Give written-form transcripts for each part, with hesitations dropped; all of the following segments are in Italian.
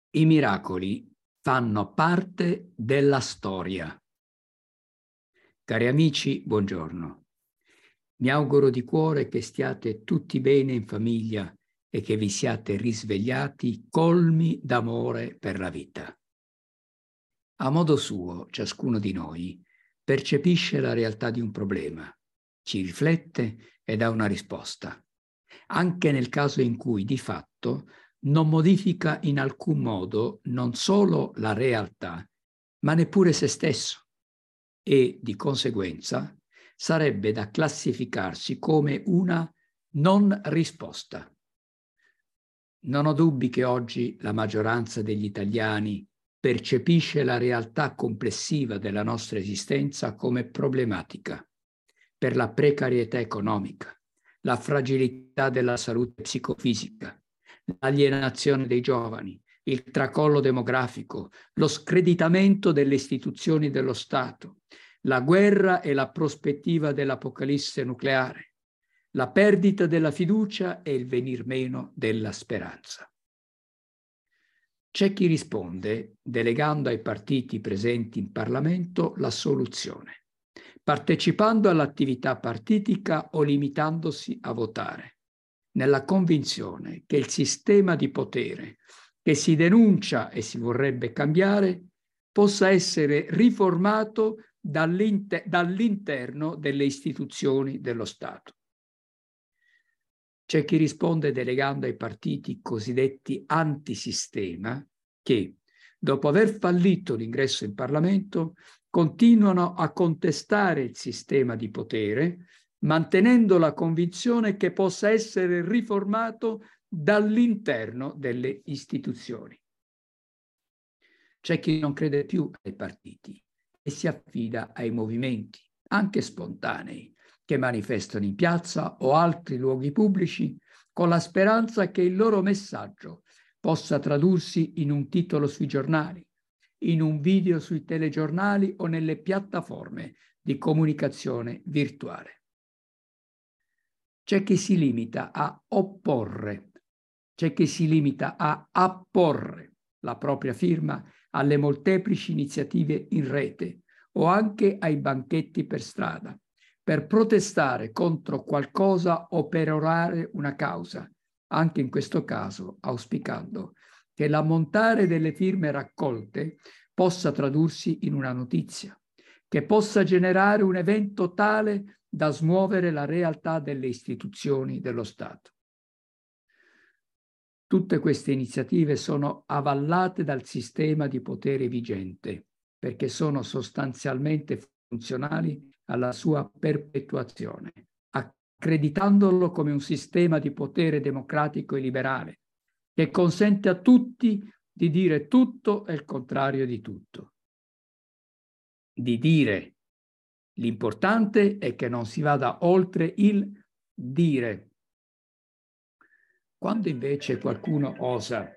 I miracoli fanno parte della storia. Cari amici, buongiorno. Mi auguro di cuore che stiate tutti bene in famiglia e che vi siate risvegliati colmi d'amore per la vita. A modo suo, ciascuno di noi percepisce la realtà di un problema, ci riflette e dà una risposta, anche nel caso in cui di fatto non modifica in alcun modo non solo la realtà, ma neppure se stesso, e di conseguenza sarebbe da classificarsi come una non risposta. Non ho dubbi che oggi la maggioranza degli italiani percepisce la realtà complessiva della nostra esistenza come problematica per la precarietà economica, la fragilità della salute psicofisica, l'alienazione dei giovani, il tracollo demografico, lo screditamento delle istituzioni dello Stato, la guerra e la prospettiva dell'apocalisse nucleare, la perdita della fiducia e il venir meno della speranza. C'è chi risponde delegando ai partiti presenti in Parlamento la soluzione, partecipando all'attività partitica o limitandosi a votare, nella convinzione che il sistema di potere che si denuncia e si vorrebbe cambiare possa essere riformato dall'interno delle istituzioni dello Stato. C'è chi risponde delegando ai partiti cosiddetti antisistema che, dopo aver fallito l'ingresso in Parlamento, continuano a contestare il sistema di potere, mantenendo la convinzione che possa essere riformato dall'interno delle istituzioni. C'è chi non crede più ai partiti e si affida ai movimenti, anche spontanei, che manifestano in piazza o altri luoghi pubblici con la speranza che il loro messaggio possa tradursi in un titolo sui giornali, in un video sui telegiornali o nelle piattaforme di comunicazione virtuale. C'è chi si limita a opporre, c'è chi si limita a apporre la propria firma alle molteplici iniziative in rete o anche ai banchetti per strada, per protestare contro qualcosa o per orare una causa, anche in questo caso auspicando che l'ammontare delle firme raccolte possa tradursi in una notizia, che possa generare un evento tale da smuovere la realtà delle istituzioni dello Stato. Tutte queste iniziative sono avallate dal sistema di potere vigente, perché sono sostanzialmente funzionali alla sua perpetuazione, accreditandolo come un sistema di potere democratico e liberale, che consente a tutti di dire tutto e il contrario di tutto. Di dire. L'importante è che non si vada oltre il dire. Quando invece qualcuno osa,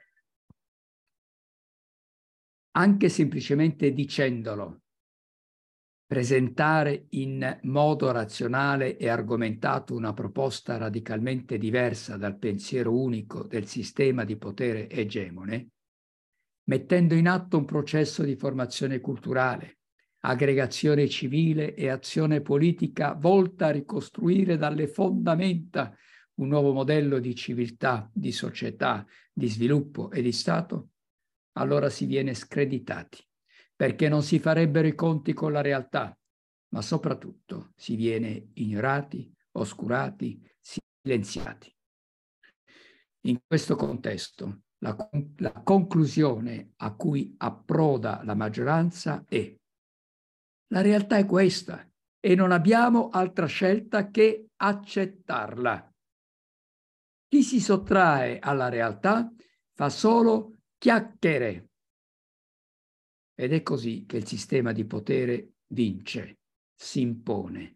anche semplicemente dicendolo, presentare in modo razionale e argomentato una proposta radicalmente diversa dal pensiero unico del sistema di potere egemone, mettendo in atto un processo di formazione culturale, aggregazione civile e azione politica volta a ricostruire dalle fondamenta un nuovo modello di civiltà, di società, di sviluppo e di Stato, allora si viene screditati, perché non si farebbero i conti con la realtà, ma soprattutto si viene ignorati, oscurati, silenziati. In questo contesto, la conclusione a cui approda la maggioranza è: la realtà è questa e non abbiamo altra scelta che accettarla. Chi si sottrae alla realtà fa solo chiacchiere. Ed è così che il sistema di potere vince, si impone,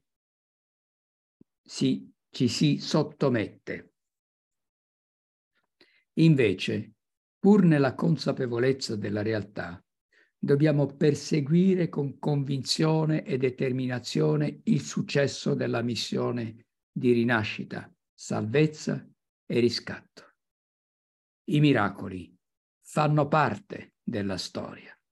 ci si sottomette. Invece, pur nella consapevolezza della realtà, dobbiamo perseguire con convinzione e determinazione il successo della missione di rinascita, salvezza e riscatto. I miracoli fanno parte della storia.